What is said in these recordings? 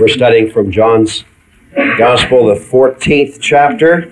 We're studying from John's Gospel, the 14th chapter.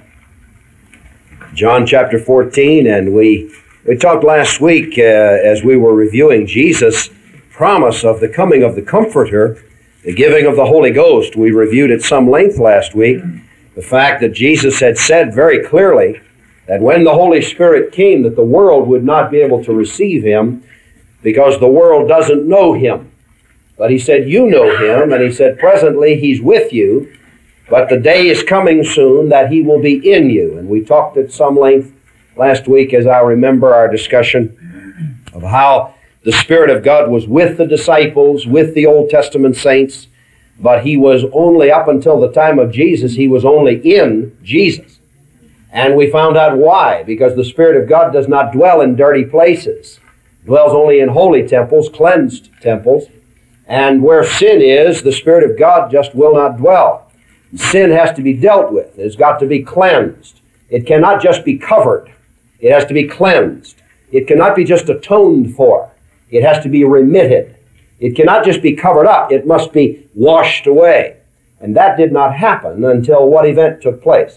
John chapter 14, and we talked last week as we were reviewing Jesus' promise of the coming of the Comforter, the giving of the Holy Ghost. We reviewed at some length last week the fact that Jesus had said very clearly that when the Holy Spirit came, that the world would not be able to receive Him because the world doesn't know Him. But He said, you know Him, and He said, presently He's with you, but the day is coming soon that He will be in you. And we talked at some length last week, as I remember our discussion, of how the Spirit of God was with the disciples, with the Old Testament saints, but He was only, up until the time of Jesus, He was only in Jesus. And we found out why, because the Spirit of God does not dwell in dirty places. It dwells only in holy temples, cleansed temples. And where sin is, the Spirit of God just will not dwell. Sin has to be dealt with. It's got to be cleansed. It cannot just be covered. It has to be cleansed. It cannot be just atoned for. It has to be remitted. It cannot just be covered up. It must be washed away. And that did not happen until what event took place?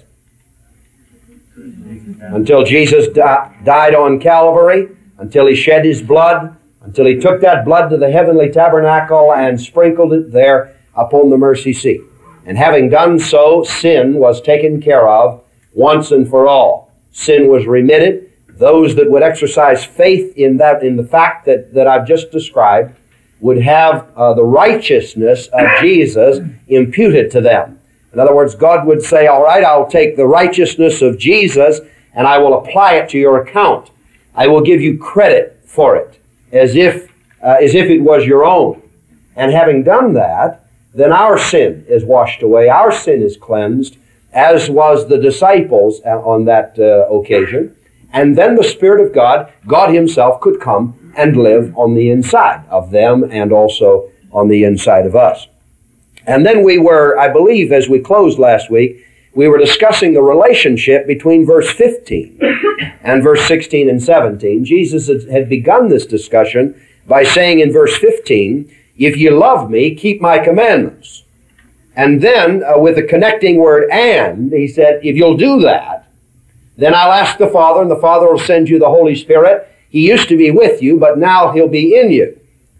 Until Jesus died on Calvary, until He shed His blood, until He took that blood to the heavenly tabernacle and sprinkled it there upon the mercy seat. And having done so, sin was taken care of once and for all. Sin was remitted. Those that would exercise faith in the fact that I've just described would have the righteousness of Jesus imputed to them. In other words, God would say, all right, I'll take the righteousness of Jesus and I will apply it to your account. I will give you credit for it, as if it was your own. And having done that, then our sin is washed away, our sin is cleansed, as was the disciples on that occasion. And then the Spirit of God, God Himself, could come and live on the inside of them and also on the inside of us. And then we were, I believe, as we closed last week, we were discussing the relationship between verse 15 and verse 16 and 17. Jesus had begun this discussion by saying in verse 15, if you love me, keep my commandments. And then with the connecting word and, He said, if you'll do that, then I'll ask the Father, and the Father will send you the Holy Spirit. He used to be with you, but now He'll be in you.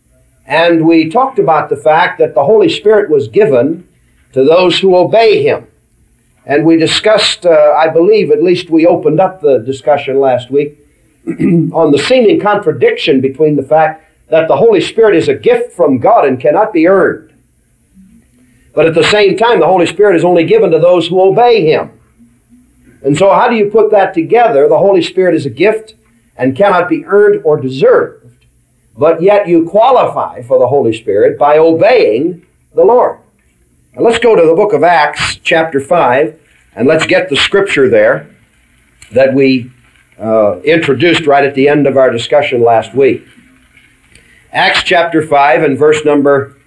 And we talked about the fact that the Holy Spirit was given to those who obey Him. And we discussed, I believe, at least we opened up the discussion last week, on the seeming contradiction between the fact that the Holy Spirit is a gift from God and cannot be earned. But at the same time, the Holy Spirit is only given to those who obey Him. And so how do you put that together? The Holy Spirit is a gift and cannot be earned or deserved. But yet you qualify for the Holy Spirit by obeying the Lord. Now let's go to the book of Acts, chapter 5, and let's get the scripture there that we introduced right at the end of our discussion last week. Acts chapter 5 and verse number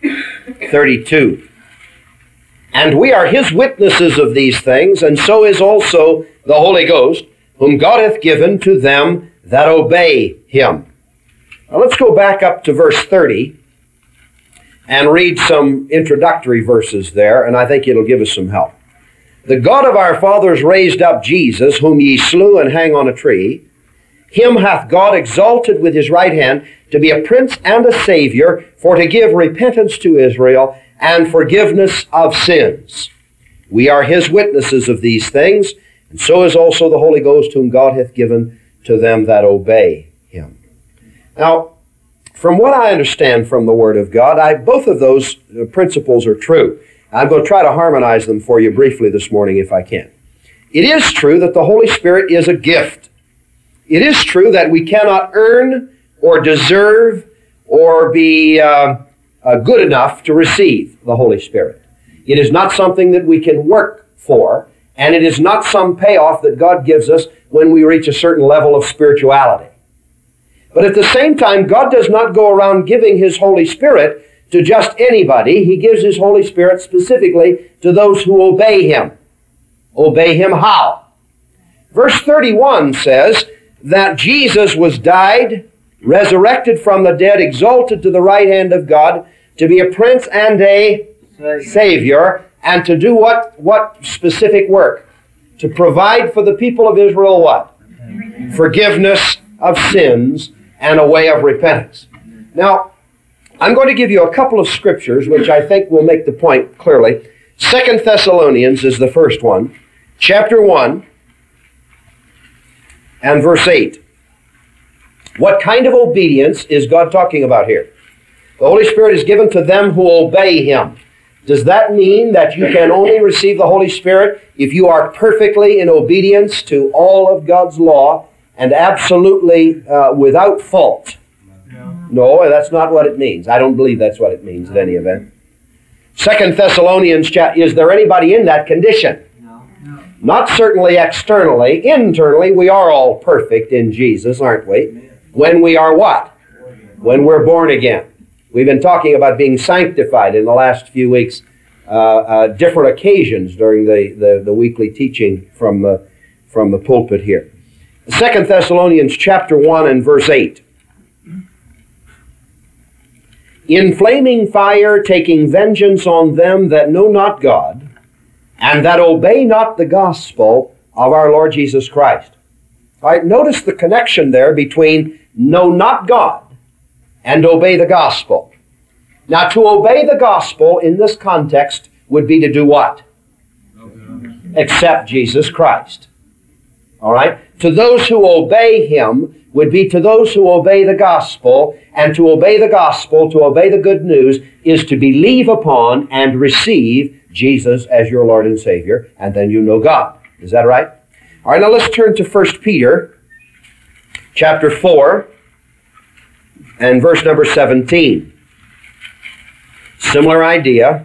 32. And we are His witnesses of these things, and so is also the Holy Ghost, whom God hath given to them that obey Him. Now let's go back up to verse 30 and read some introductory verses there, and I think it'll give us some help. The God of our fathers raised up Jesus, whom ye slew and hang on a tree. Him hath God exalted with His right hand to be a prince and a savior, for to give repentance to Israel and forgiveness of sins. We are His witnesses of these things, and so is also the Holy Ghost, whom God hath given to them that obey Him. Now, from what I understand from the Word of God, both of those principles are true. I'm going to try to harmonize them for you briefly this morning if I can. It is true that the Holy Spirit is a gift. It is true that we cannot earn or deserve or be good enough to receive the Holy Spirit. It is not something that we can work for, and it is not some payoff that God gives us when we reach a certain level of spirituality. But at the same time, God does not go around giving His Holy Spirit to just anybody. He gives His Holy Spirit specifically to those who obey Him. Obey Him how? Verse 31 says that Jesus was died, resurrected from the dead, exalted to the right hand of God, to be a prince and a Savior. And to do what specific work? To provide for the people of Israel what? Forgiveness of sins and a way of repentance. Now, I'm going to give you a couple of scriptures which I think will make the point clearly. 2 Thessalonians is the first one. Chapter 1 and verse 8. What kind of obedience is God talking about here? The Holy Spirit is given to them who obey Him. Does that mean that you can only receive the Holy Spirit if you are perfectly in obedience to all of God's law and absolutely without fault? No, that's not what it means. I don't believe that's what it means at any event. 2 Thessalonians, is there anybody in that condition? No. Not certainly externally. Internally, we are all perfect in Jesus, aren't we? When we are what? When we're born again. We've been talking about being sanctified in the last few weeks, different occasions during the weekly teaching from the pulpit here. 2 Thessalonians chapter 1 and verse 8. In flaming fire, taking vengeance on them that know not God, and that obey not the gospel of our Lord Jesus Christ. All right, notice the connection there between know not God and obey the gospel. Now, to obey the gospel in this context would be to do what? Accept Jesus Christ. All right? To those who obey Him would be to those who obey the gospel, and to obey the gospel, to obey the good news, is to believe upon and receive Jesus as your Lord and Savior, and then you know God. Is that right? All right, now let's turn to 1 Peter chapter 4 and verse number 17. Similar idea.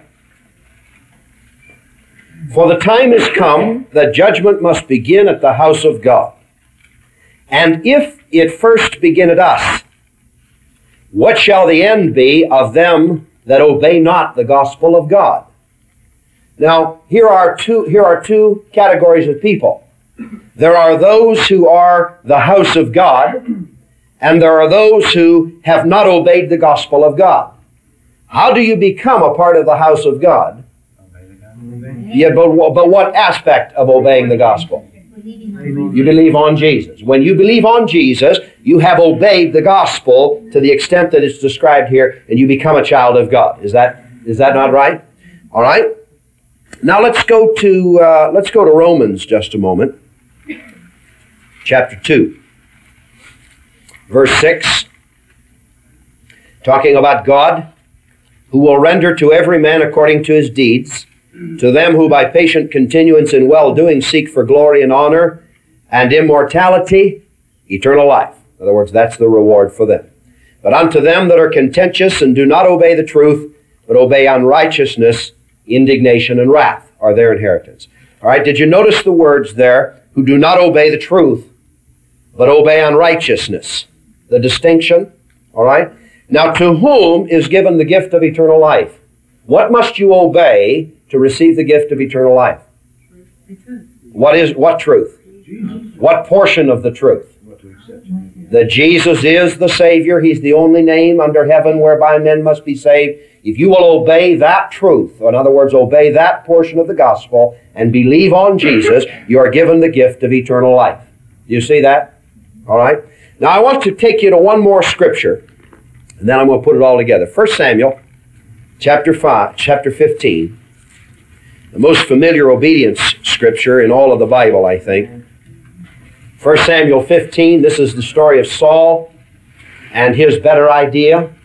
For the time is come that judgment must begin at the house of God. And if it first begin at us, what shall the end be of them that obey not the gospel of God? Now, here are two categories of people. There are those who are the house of God, and there are those who have not obeyed the gospel of God. How do you become a part of the house of God? Yeah, but what aspect of obeying the gospel? You believe on Jesus. When you believe on Jesus, you have obeyed the gospel to the extent that it's described here, and you become a child of God. Is that not right? All right. Now let's go to Romans just a moment. Chapter 2, verse 6, talking about God, who will render to every man according to his deeds, to them who by patient continuance in well-doing seek for glory and honor and immortality, eternal life. In other words, that's the reward for them. But unto them that are contentious and do not obey the truth, but obey unrighteousness, indignation and wrath are their inheritance. All right, did you notice the words there? Who do not obey the truth, but obey unrighteousness. The distinction, all right? Now, to whom is given the gift of eternal life? What must you obey to receive the gift of eternal life? What truth? What portion of the truth? That Jesus is the Savior. He's the only name under heaven whereby men must be saved. If you will obey that truth, or in other words, obey that portion of the gospel and believe on Jesus, you are given the gift of eternal life. Do you see that? All right. Now I want to take you to one more scripture, and then I'm going to put it all together. 1 Samuel chapter 15. The most familiar obedience scripture in all of the Bible, I think. 1 Samuel 15, this is the story of Saul and his better idea.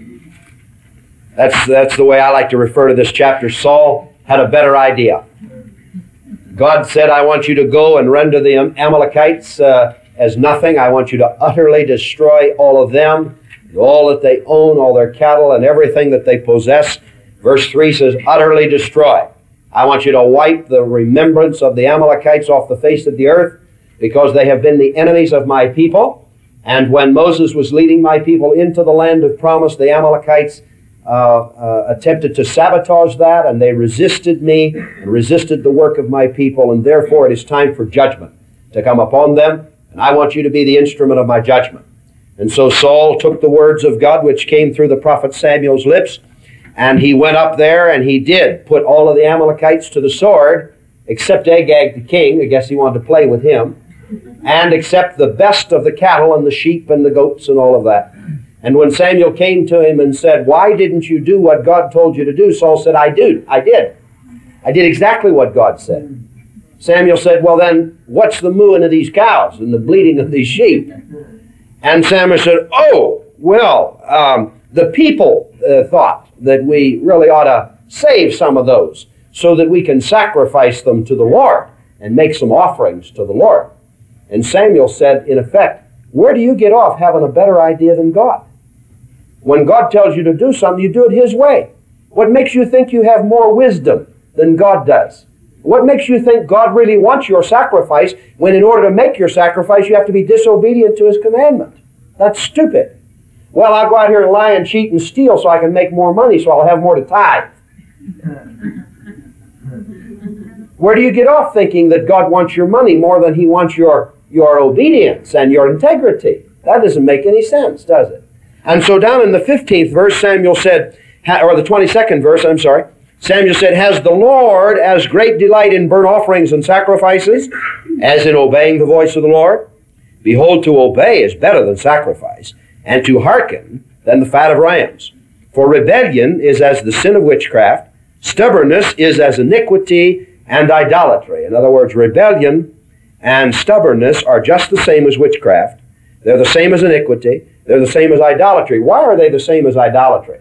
That's the way I like to refer to this chapter. Saul had a better idea. God said, I want you to go and render the Amalekites as nothing. I want you to utterly destroy all of them, all that they own, all their cattle and everything that they possess. Verse 3 says, utterly destroy. I want you to wipe the remembrance of the Amalekites off the face of the earth, because they have been the enemies of my people. And when Moses was leading my people into the land of promise, the Amalekites attempted to sabotage that, and they resisted me and resisted the work of my people, and therefore it is time for judgment to come upon them, and I want you to be the instrument of my judgment. And so Saul took the words of God which came through the prophet Samuel's lips, And he went up there and he did put all of the Amalekites to the sword, except Agag the king. I guess he wanted to play with him. And except the best of the cattle and the sheep and the goats and all of that. And when Samuel came to him and said, "Why didn't you do what God told you to do?" Saul said, I did. I did exactly what God said. Samuel said, "Well then, what's the mooing of these cows and the bleating of these sheep?" And Samuel said, "Oh, well, the people thought that we really ought to save some of those so that we can sacrifice them to the Lord and make some offerings to the Lord." And Samuel said, in effect, where do you get off having a better idea than God? When God tells you to do something, you do it His way. What makes you think you have more wisdom than God does? What makes you think God really wants your sacrifice when in order to make your sacrifice you have to be disobedient to His commandment? That's stupid. Well, I'll go out here and lie and cheat and steal so I can make more money so I'll have more to tithe. Where do you get off thinking that God wants your money more than He wants your obedience and your integrity? That doesn't make any sense, does it? And so down in the 15th verse, Samuel said, or the 22nd verse, I'm sorry, Samuel said, "Has the Lord as great delight in burnt offerings and sacrifices as in obeying the voice of the Lord? Behold, to obey is better than sacrifice, and to hearken than the fat of rams. For rebellion is as the sin of witchcraft, stubbornness is as iniquity and idolatry." In other words, rebellion and stubbornness are just the same as witchcraft. They're the same as iniquity. They're the same as idolatry. Why are they the same as idolatry?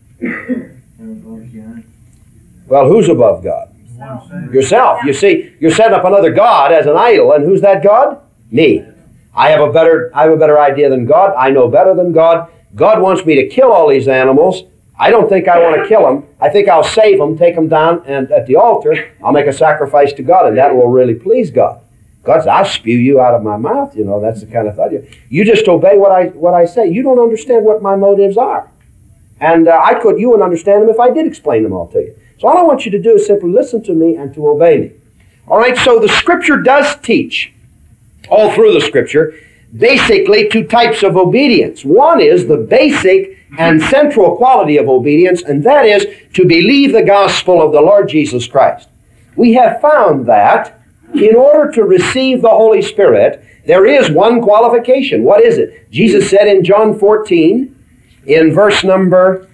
Well, who's above God? Yourself. You see, you're setting up another God as an idol, and who's that God? Me. I have a better idea than God. I know better than God. God wants me to kill all these animals. I don't think I want to kill them. I think I'll save them, take them down, and at the altar, I'll make a sacrifice to God, and that will really please God. God says, "I'll spew you out of my mouth." You know, that's the kind of thought. You just obey what I say. You don't understand what my motives are. And you wouldn't understand them if I did explain them all to you. So all I want you to do is simply listen to me and to obey me. All right, so the Scripture does teach, all through the Scripture, basically two types of obedience. One is the basic and central quality of obedience, and that is to believe the gospel of the Lord Jesus Christ. We have found that in order to receive the Holy Spirit, there is one qualification. What is it? Jesus said in John 14, in verse number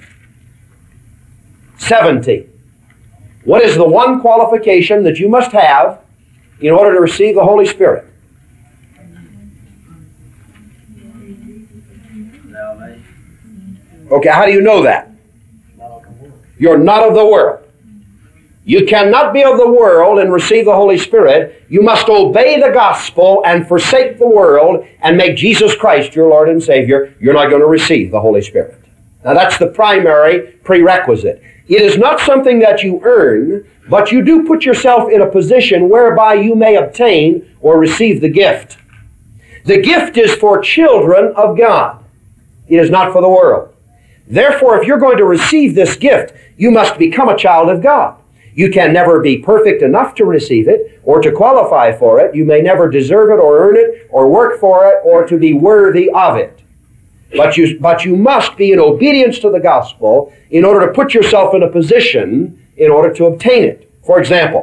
70, what is the one qualification that you must have in order to receive the Holy Spirit? Okay, how do you know that? You're not of the world. You cannot be of the world and receive the Holy Spirit. You must obey the gospel and forsake the world and make Jesus Christ your Lord and Savior. You're not going to receive the Holy Spirit. Now that's the primary prerequisite. It is not something that you earn, but you do put yourself in a position whereby you may obtain or receive the gift. The gift is for children of God. It is not for the world. Therefore, if you're going to receive this gift, you must become a child of God. You can never be perfect enough to receive it or to qualify for it. You may never deserve it or earn it or work for it or to be worthy of it. But you must be in obedience to the gospel in order to put yourself in a position in order to obtain it. For example,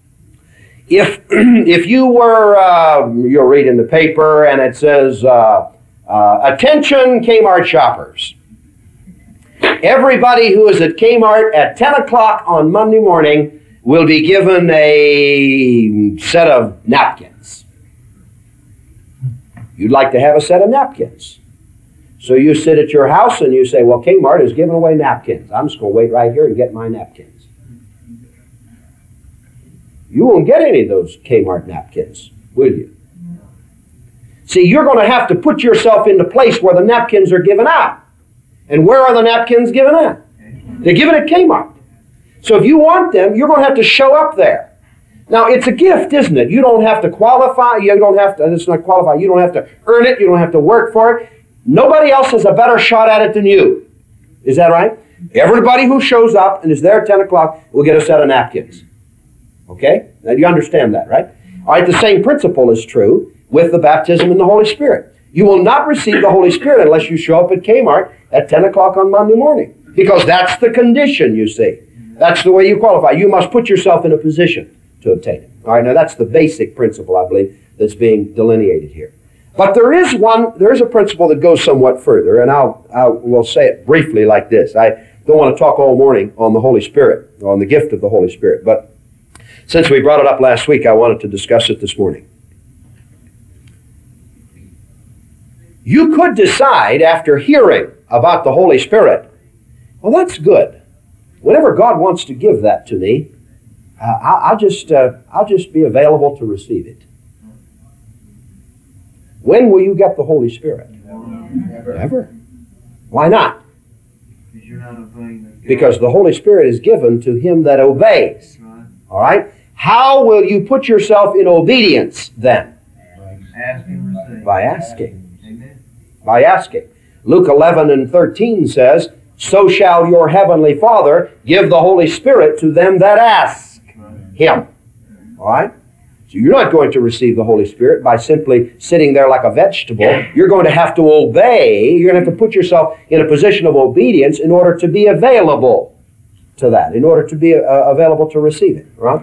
if you were, you're reading the paper and it says, "Attention Kmart shoppers. Everybody who is at Kmart at 10 o'clock on Monday morning will be given a set of napkins." You'd like to have a set of napkins. So you sit at your house and you say, "Well, Kmart is giving away napkins. I'm just going to wait right here and get my napkins." You won't get any of those Kmart napkins, will you? See, you're going to have to put yourself in the place where the napkins are given out. And where are the napkins given at? They're given at Kmart. So if you want them, you're going to have to show up there. Now, it's a gift, isn't it? You don't have to qualify. You don't have to, it's not qualify. You don't have to earn it. You don't have to work for it. Nobody else has a better shot at it than you. Is that right? Everybody who shows up and is there at 10 o'clock will get a set of napkins. Okay? Now, you understand that, right? All right, the same principle is true with the baptism in the Holy Spirit. You will not receive the Holy Spirit unless you show up at Kmart at 10 o'clock on Monday morning. Because that's the condition, you see. That's the way you qualify. You must put yourself in a position to obtain it. All right, now that's the basic principle, I believe, that's being delineated here. But there is a principle that goes somewhat further, and I will say it briefly like this. I don't want to talk all morning on the Holy Spirit, on the gift of the Holy Spirit, but since we brought it up last week, I wanted to discuss it this morning. You could decide after hearing about the Holy Spirit, well, that's good. Whenever God wants to give that to me, I'll just be available to receive it. When will you get the Holy Spirit? Never. Why not? Because the Holy Spirit is given to him that obeys. All right? How will you put yourself in obedience then? By asking. By asking. Luke 11:13 says, so shall your heavenly Father give the Holy Spirit to them that ask him. All right? So you're not going to receive the Holy Spirit by simply sitting there like a vegetable. You're going to have to obey. You're going to have to put yourself in a position of obedience in order to be available to that, in order to be available to receive it. Right?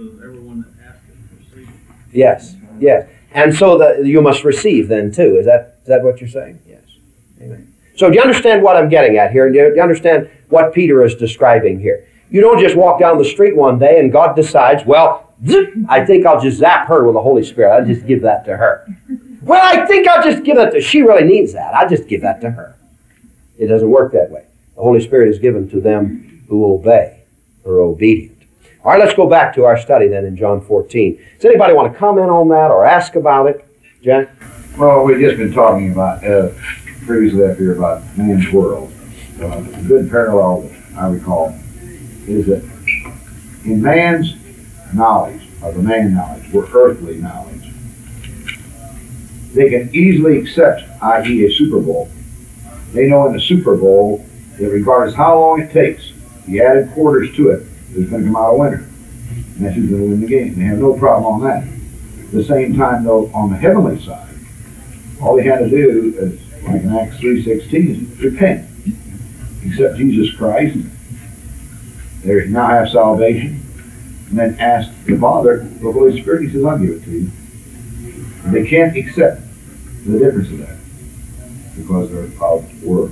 Yes, yes. And so you must receive then too. Is that what you're saying? Yes. Amen. So do you understand what I'm getting at here? And do you understand what Peter is describing here? You don't just walk down the street one day and God decides, well, I think I'll just zap her with the Holy Spirit. I'll just give that to her. Well, I think I'll just give that to her. She really needs that. I'll just give that to her. It doesn't work that way. The Holy Spirit is given to them who obey or are obedient. All right, let's go back to our study then in John 14. Does anybody want to comment on that or ask about it? Jack? Well, we've just been talking about, previously up here, about man's world. A good parallel that I recall is that in man's knowledge, or the man knowledge, or earthly knowledge, they can easily accept, i.e. a Super Bowl. They know in the Super Bowl that regardless how long it takes, the added quarters to it, there's going to come out a winner. And that's who's going to win the game. They have no problem on that. At the same time, though, on the heavenly side, all they had to do, is, like in Acts 3:16, is repent. Accept Jesus Christ. They now have salvation. And then ask the Father, the Holy Spirit, he says, I'll give it to you. And they can't accept the difference of that because they're of the world.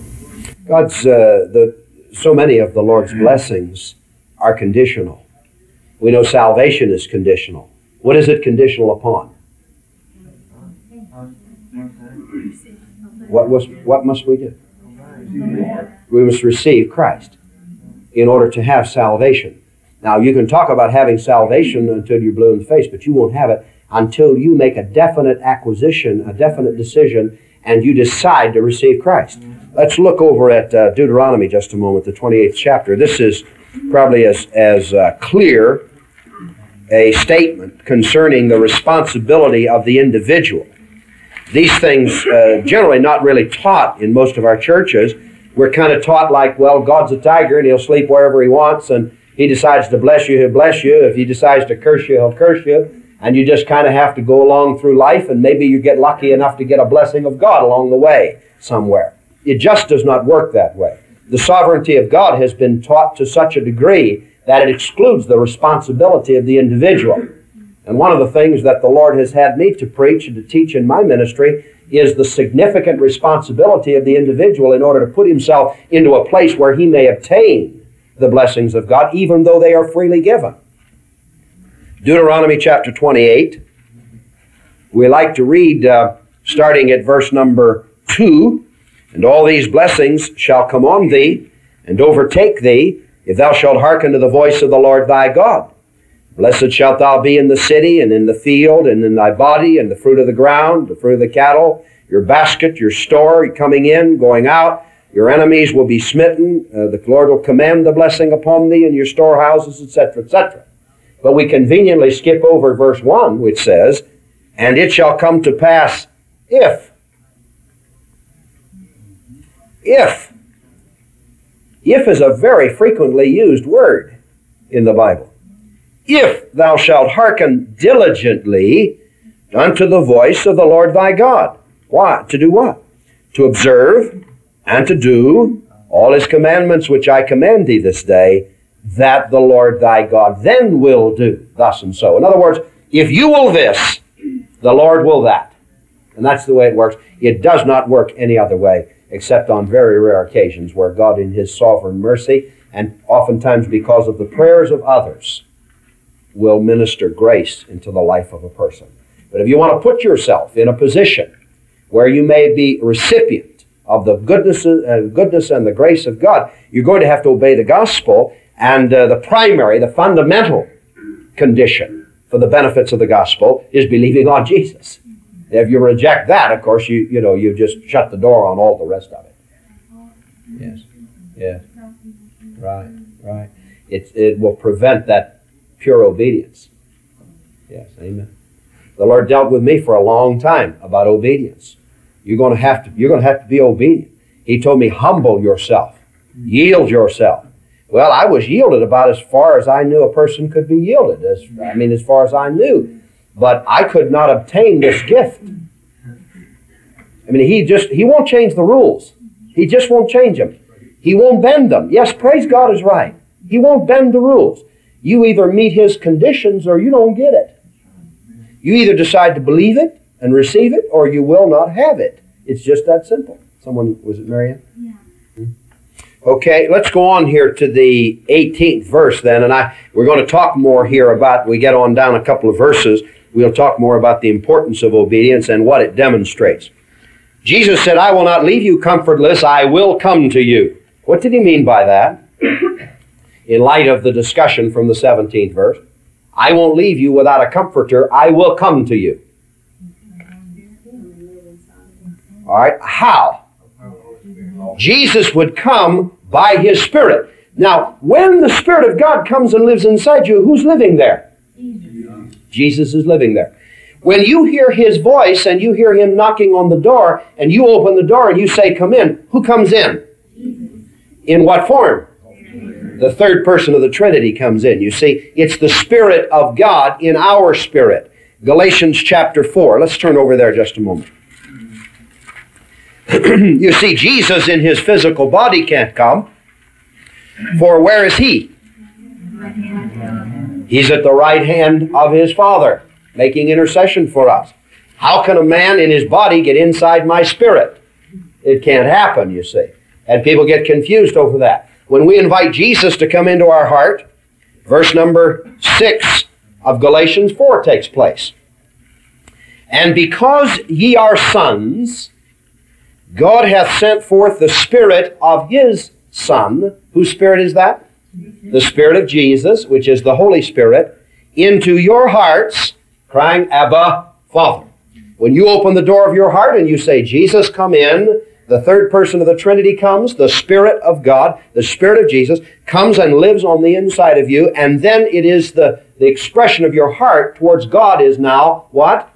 So many of the Lord's blessings are conditional. We know salvation is conditional. What is it conditional upon? What must we do? We must receive Christ in order to have salvation. Now, you can talk about having salvation until you're blue in the face, but you won't have it until you make a definite acquisition, a definite decision, and you decide to receive Christ. Let's look over at Deuteronomy just a moment, the 28th chapter. This is probably as clear a statement concerning the responsibility of the individual. These things generally not really taught in most of our churches. We're kind of taught like, well, God's a tiger and he'll sleep wherever he wants, and he decides to bless you, he'll bless you. If he decides to curse you, he'll curse you. And you just kind of have to go along through life, and maybe you get lucky enough to get a blessing of God along the way somewhere. It just does not work that way. The sovereignty of God has been taught to such a degree that it excludes the responsibility of the individual. And one of the things that the Lord has had me to preach and to teach in my ministry is the significant responsibility of the individual in order to put himself into a place where he may obtain the blessings of God, even though they are freely given. Deuteronomy chapter 28. We like to read starting at verse number 2. And all these blessings shall come on thee and overtake thee, if thou shalt hearken to the voice of the Lord thy God. Blessed shalt thou be in the city, and in the field, and in thy body, and the fruit of the ground, the fruit of the cattle, your basket, your store, coming in, going out. Your enemies will be smitten. The Lord will command the blessing upon thee in your storehouses, etc., etc. But we conveniently skip over verse 1, which says, and it shall come to pass if. If is a very frequently used word in the Bible. If thou shalt hearken diligently unto the voice of the Lord thy God. Why? To do what? To observe and to do all His commandments which I command thee this day, that the Lord thy God then will do thus and so. In other words, if you will this, the Lord will that. And that's the way it works. It does not work any other way, except on very rare occasions where God in His sovereign mercy, and oftentimes because of the prayers of others, will minister grace into the life of a person. But if you want to put yourself in a position where you may be recipient of the goodness and the grace of God, you're going to have to obey the gospel, and the fundamental condition for the benefits of the gospel is believing on Jesus. If you reject that, of course, you just shut the door on all the rest of it. Yes. Yes. Right. It will prevent that pure obedience. Yes. Amen. The Lord dealt with me for a long time about obedience. You're going to have to be obedient. He told me, humble yourself, yield yourself. Well, I was yielded about as far as I knew a person could be yielded. As far as I knew. But I could not obtain this gift. He won't change the rules. He just won't change them. He won't bend them. Yes, praise God is right. He won't bend the rules. You either meet His conditions or you don't get it. You either decide to believe it and receive it, or you will not have it. It's just that simple. Was it Marianne? Yeah. Okay, let's go on here to the 18th verse then, and we're going to talk more here about, we get on down a couple of verses, we'll talk more about the importance of obedience and what it demonstrates. Jesus said, I will not leave you comfortless, I will come to you. What did He mean by that? In light of the discussion from the 17th verse, I won't leave you without a comforter, I will come to you. All right, how? Jesus would come by His Spirit. Now, when the Spirit of God comes and lives inside you, who's living there? Jesus is living there. When you hear His voice and you hear Him knocking on the door and you open the door and you say, come in, who comes in? In what form? The third person of the Trinity comes in. You see, it's the Spirit of God in our spirit. Galatians chapter 4. Let's turn over there just a moment. You see, Jesus in His physical body can't come. For where is He? He's at the right hand of His Father, making intercession for us. How can a man in his body get inside my spirit? It can't happen, you see. And people get confused over that. When we invite Jesus to come into our heart, verse number 6 of Galatians 4 takes place. And because ye are sons, God hath sent forth the Spirit of His Son. Whose Spirit is that? The Spirit of Jesus, which is the Holy Spirit, into your hearts, crying, Abba, Father. When you open the door of your heart and you say, Jesus, come in, the third person of the Trinity comes, the Spirit of God, the Spirit of Jesus, comes and lives on the inside of you, and then it is the expression of your heart towards God is now, what?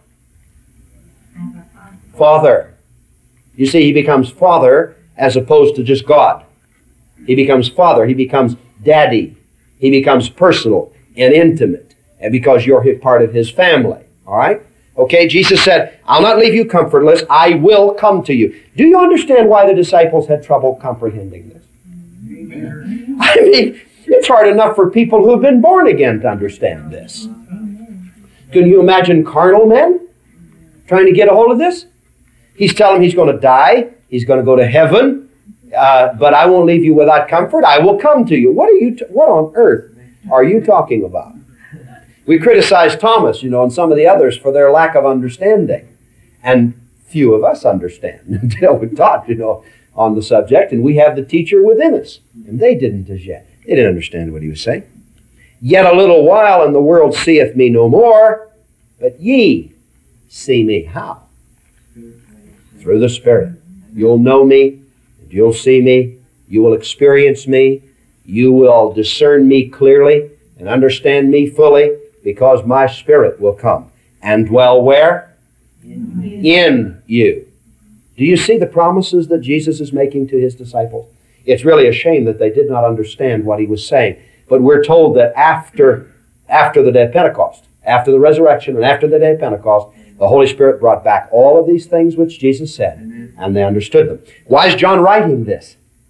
Father. You see, He becomes Father as opposed to just God. He becomes Father. He becomes Daddy. He becomes personal and intimate, and because you're part of His family. All right? Okay, Jesus said, I'll not leave you comfortless. I will come to you. Do you understand why the disciples had trouble comprehending this? Amen. It's hard enough for people who have been born again to understand this. Can you imagine carnal men trying to get a hold of this? He's telling them He's going to die. He's going to go to heaven. But I won't leave you without comfort. I will come to you. What on earth are you talking about? We criticize Thomas, and some of the others for their lack of understanding. And few of us understand until we're taught, on the subject. And we have the teacher within us. And they didn't as yet. They didn't understand what He was saying. Yet a little while and the world seeth me no more, but ye see me. How? Through the Spirit. You'll know me, and you'll see me, you will experience me, you will discern me clearly and understand me fully, because my Spirit will come and dwell where? In you. Do you see the promises that Jesus is making to His disciples? It's really a shame that they did not understand what He was saying. But we're told that after the day of Pentecost, after the resurrection and after the day of Pentecost, the Holy Spirit brought back all of these things which Jesus said, and they understood them. Why is John writing this?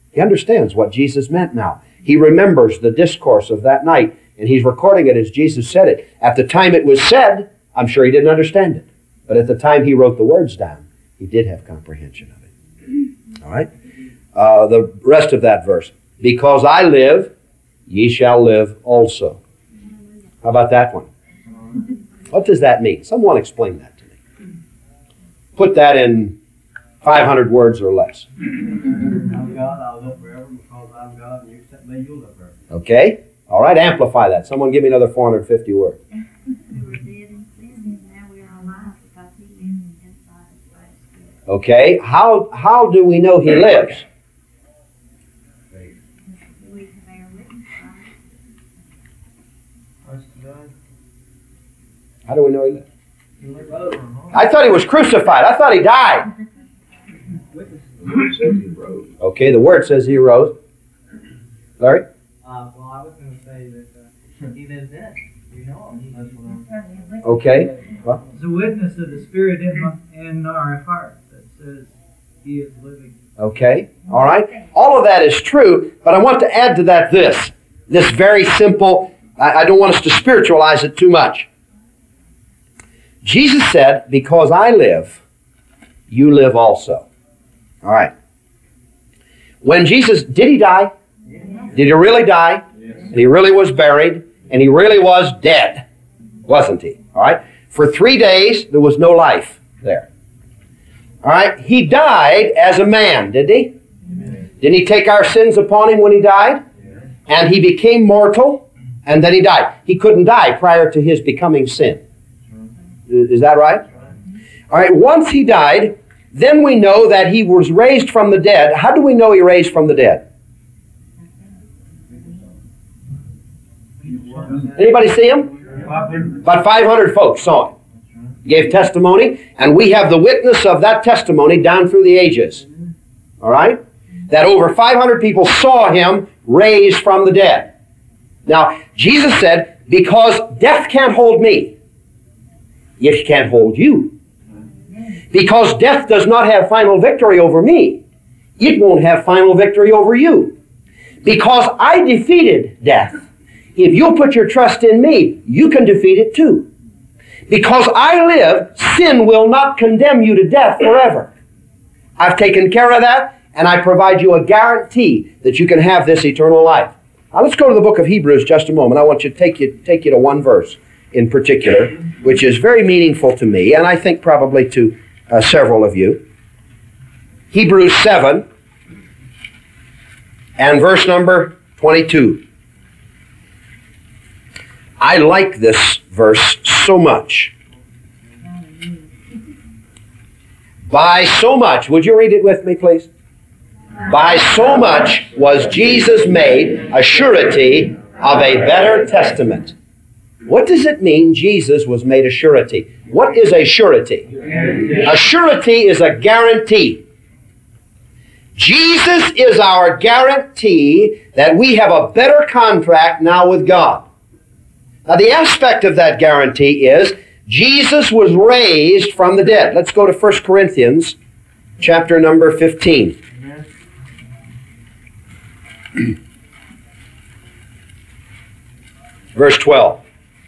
He understands what Jesus meant now. He remembers the discourse of that night, and he's recording it as Jesus said it. At the time it was said, I'm sure he didn't understand it. But at the time he wrote the words down, he did have comprehension of it. All right? The rest of that verse. Because I live, ye shall live also. How about that one? What does that mean? Someone explain that to me. Put that in 500 words or less. I'm God, I'll live forever because I'm God, and you accept me, you'll live forever. Okay? All right, amplify that. Someone give me another 450 words. We were dead in sin, and now we are alive because he lives inside of Christ. Okay? How do we know he lives? We can bear witness, right? How do we know he lives? You live over. I thought he was crucified. I thought he died. The Word says he rose. Okay, the word says he rose. Larry? Well, I was going to say that he lives in it. You know him. Okay. It's a witness of the Spirit in our heart that says he is living. Okay. All right. All of that is true, but I want to add to that this very simple, I don't want us to spiritualize it too much. Jesus said, because I live, you live also. All right. When Jesus, did he die? Did he really die? Yes. And he really was buried, and he really was dead, wasn't he? All right. For 3 days, there was no life there. All right. He died as a man, did he? Amen. Didn't he take our sins upon him when he died? Yes. And he became mortal, and then he died. He couldn't die prior to his becoming sin. Is that right? All right. Once he died, then we know that he was raised from the dead. How do we know he raised from the dead? Anybody see him? About 500 folks saw him. Gave testimony, and we have the witness of that testimony down through the ages. All right? That over 500 people saw him raised from the dead. Now, Jesus said, because death can't hold me, it can't hold you. Because death does not have final victory over me, it won't have final victory over you. Because I defeated death, if you'll put your trust in me, you can defeat it too. Because I live, sin will not condemn you to death forever. I've taken care of that, and I provide you a guarantee that you can have this eternal life. Now let's go to the book of Hebrews just a moment. I want you to take you to one verse in particular, which is very meaningful to me, and I think probably to several of you. Hebrews 7 and verse number 22. I like this verse so much. By so much, would you read it with me, please? By so much was Jesus made a surety of a better testament. What does it mean Jesus was made a surety? What is a surety? A surety is a guarantee. Jesus is our guarantee that we have a better contract now with God. Now the aspect of that guarantee is Jesus was raised from the dead. Let's go to 1 Corinthians chapter number 15. Verse 12.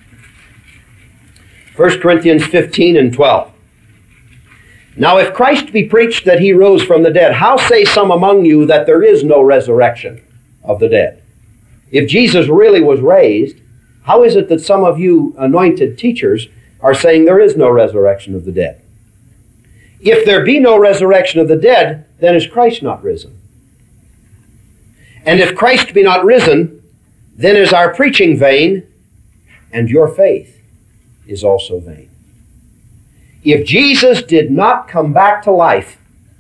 1 Corinthians 15 and 12. Now if Christ be preached that he rose from the dead, how say some among you that there is no resurrection of the dead? If Jesus really was raised, how is it that some of you anointed teachers are saying there is no resurrection of the dead? If there be no resurrection of the dead, then is Christ not risen? And if Christ be not risen, then is our preaching vain, and your faith is also vain. If Jesus did not come back to life,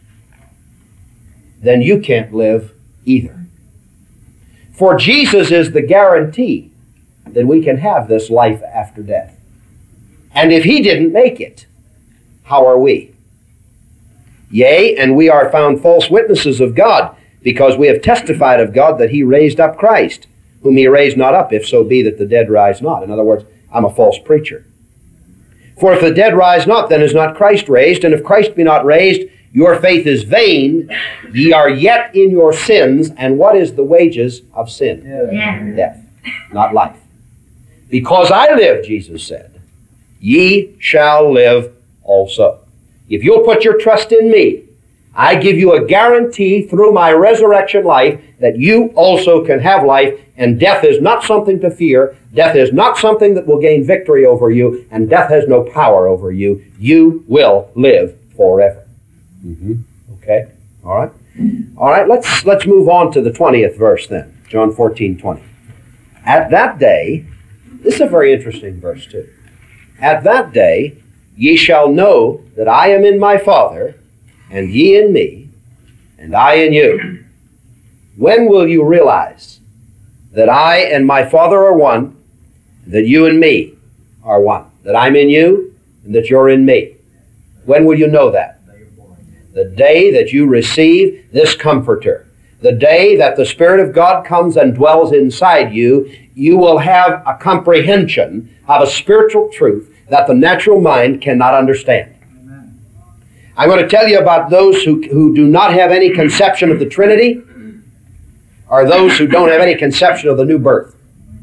then you can't live either. For Jesus is the guarantee that we can have this life after death. And if he didn't make it, how are we? Yea, and we are found false witnesses of God, because we have testified of God that he raised up Christ, whom he raised not up, if so be that the dead rise not. In other words, I'm a false preacher. For if the dead rise not, then is not Christ raised, and if Christ be not raised, Your faith is vain. Ye are yet in your sins. And what is the wages of sin? Yeah. Death, not life. Because I live, Jesus said, ye shall live also. If you'll put your trust in me, I give you a guarantee through my resurrection life that you also can have life, and death is not something to fear. Death is not something that will gain victory over you, and death has no power over you. You will live forever. Okay? All right? All right, let's move on to the 20th verse then. John 14:20. At that day, this is a very interesting verse too. At that day, ye shall know that I am in my Father, and ye in me, and I in you. When will you realize that I and my Father are one, that you and me are one, that I'm in you, and that you're in me? When will you know that? The day that you receive this Comforter. The day that the Spirit of God comes and dwells inside you, you will have a comprehension of a spiritual truth that the natural mind cannot understand. Amen. I'm going to tell you about those who do not have any conception of the Trinity, or those who don't have any conception of the new birth.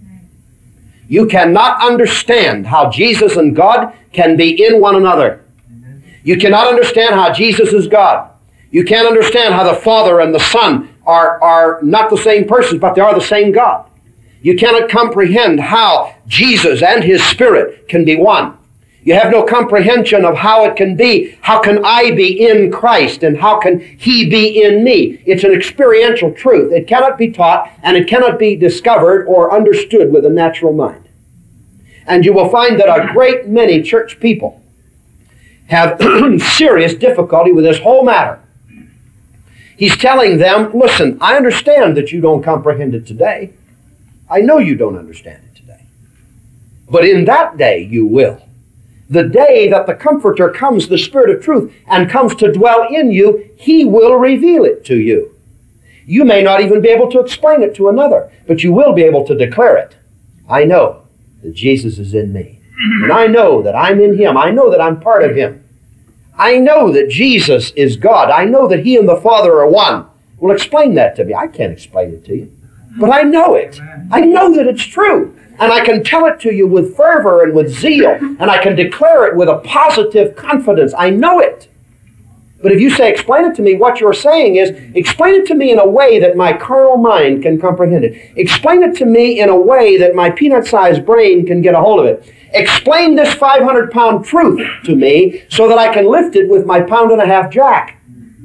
You cannot understand how Jesus and God can be in one another. You cannot understand how Jesus is God. You can't understand how the Father and the Son are not the same persons, but they are the same God. You cannot comprehend how Jesus and His Spirit can be one. You have no comprehension of how it can be. How can I be in Christ, and how can He be in me? It's an experiential truth. It cannot be taught, and it cannot be discovered or understood with a natural mind. And you will find that a great many church people have serious difficulty with this whole matter. He's telling them, listen, I understand that you don't comprehend it today. I know you don't understand it today. But in that day you will. The day that the Comforter comes, the Spirit of truth, and comes to dwell in you, He will reveal it to you. You may not even be able to explain it to another, but you will be able to declare it. I know that Jesus is in me. And I know that I'm in Him. I know that I'm part of Him. I know that Jesus is God. I know that He and the Father are one. Well, explain that to me. I can't explain it to you. But I know it. I know that it's true. And I can tell it to you with fervor and with zeal. And I can declare it with a positive confidence. I know it. But if you say, explain it to me, what you're saying is, explain it to me in a way that my carnal mind can comprehend it. Explain it to me in a way that my peanut-sized brain can get a hold of it. Explain this 500-pound truth to me so that I can lift it with my 1.5-pound jack.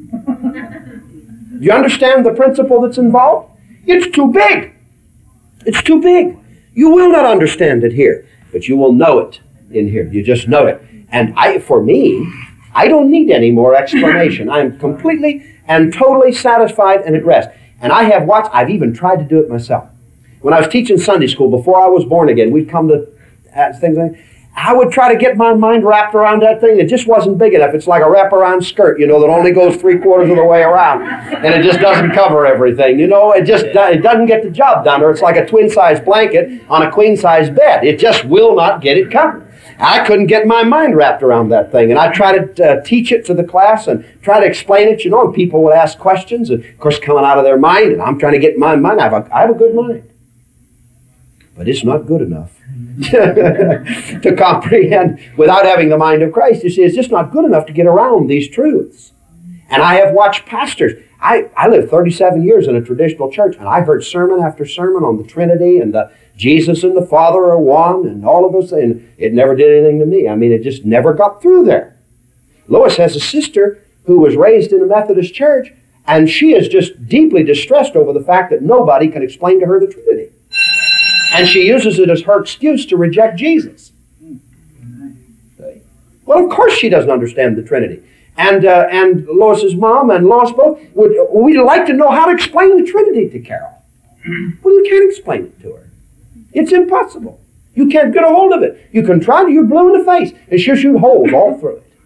You understand the principle that's involved? It's too big. It's too big. You will not understand it here, but you will know it in here. You just know it. And for me, I don't need any more explanation. I'm completely and totally satisfied and at rest. And I have watched, I've even tried to do it myself. When I was teaching Sunday school, before I was born again, we'd come to things like that. I would try to get my mind wrapped around that thing. It just wasn't big enough. It's like a wraparound skirt, that only goes 3/4 of the way around. And it just doesn't cover everything. It doesn't get the job done. Or it's like a twin-size blanket on a queen-size bed. It just will not get it covered. I couldn't get my mind wrapped around that thing. And I tried to teach it to the class and try to explain it, and people would ask questions, and of course coming out of their mind, and I'm trying to get my mind. I have a good mind. But it's not good enough to comprehend without having the mind of Christ. You see, it's just not good enough to get around these truths. And I have watched pastors. I lived 37 years in a traditional church, and I heard sermon after sermon on the Trinity and the Jesus and the Father are one and all of us, and it never did anything to me. I mean, it just never got through there. Lois has a sister who was raised in a Methodist church, and she is just deeply distressed over the fact that nobody can explain to her the Trinity. And she uses it as her excuse to reject Jesus. Well, of course she doesn't understand the Trinity. And Lois's mom and Lois both we'd like to know how to explain the Trinity to Carol. Well, you can't explain it to her. It's impossible. You can't get a hold of it. You can try to, you're blue in the face, and she'll shoot holes all through it.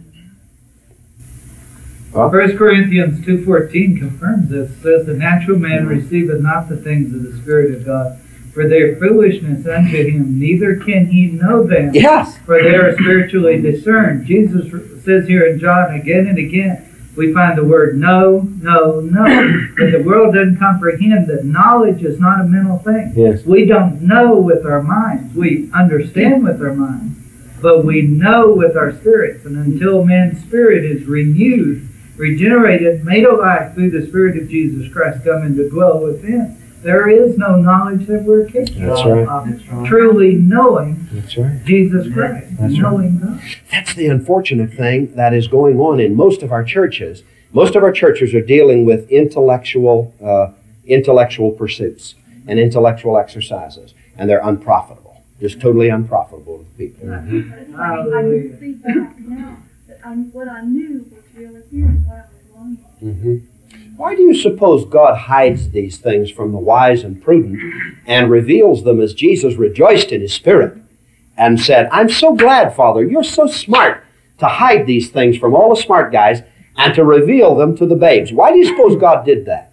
1 Corinthians 2:14 confirms this. It says, the natural man receiveth not the things of the Spirit of God, for they are foolishness unto him, neither can he know them. Yes. For they are spiritually discerned. Jesus says here in John again and again we find the word know, know, know. But the world doesn't comprehend that knowledge is not a mental thing. Yes. We don't know with our minds. We understand with our minds. But we know with our spirits. And until man's spirit is renewed, regenerated, made alive through the Spirit of Jesus Christ coming to dwell within, there is no knowledge that we're capable That's right. of truly knowing That's right. Jesus Christ, That's knowing God. That's the unfortunate thing that is going on in most of our churches. Most of our churches are dealing with intellectual pursuits and intellectual exercises, and they're unprofitable, just totally unprofitable to people. I can see back now that what I knew was really here and what I was learning. Why do you suppose God hides these things from the wise and prudent and reveals them as Jesus rejoiced in His Spirit and said, I'm so glad, Father, you're so smart to hide these things from all the smart guys and to reveal them to the babes. Why do you suppose God did that?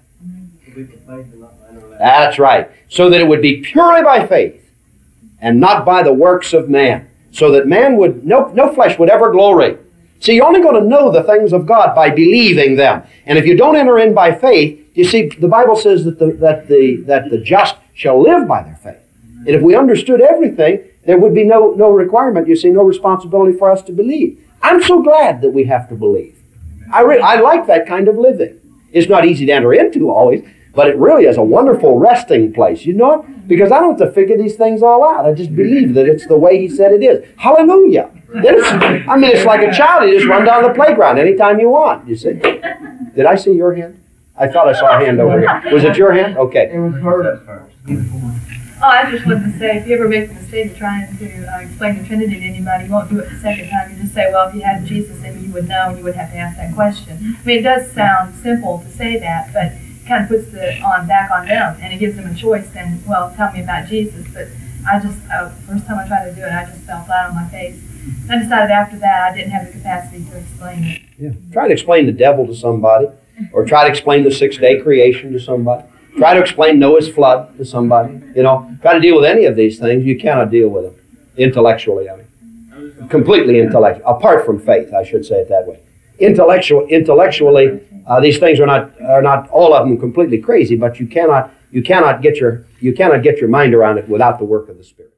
That's right. So that it would be purely by faith and not by the works of man. So that man would, no flesh would ever glory. See, you're only going to know the things of God by believing them. And if you don't enter in by faith, you see, the Bible says that the just shall live by their faith. And if we understood everything, there would be no requirement, you see, no responsibility for us to believe. I'm so glad that we have to believe. I like that kind of living. It's not easy to enter into always, but it really is a wonderful resting place, you know it? Because I don't have to figure these things all out. I just believe that it's the way He said it is. Hallelujah. It's like a child. You just run down the playground anytime you want, you see. Did I see your hand? I thought I saw a hand over here. Was it your hand? Okay. It was hers. Oh, I just wanted to say, if you ever make the mistake of trying to explain the Trinity to anybody, you won't do it the second time. You just say, well, if you had Jesus in you, you would know, and you wouldn't have to ask that question. I mean, it does sound simple to say that, but it kind of puts it back on them, and it gives them a choice. Then, well, tell me about Jesus. But I just, first time I tried to do it, I just fell flat on my face. I decided after that I didn't have the capacity to explain it. Yeah. Try to explain the devil to somebody, or try to explain the 6-day creation to somebody. Try to explain Noah's flood to somebody. You know, try to deal with any of these things. You cannot deal with them intellectually. I mean, completely intellectual, apart from faith. I should say it that way. Intellectually, these things are not all of them completely crazy, but you cannot get your mind around it without the work of the Spirit.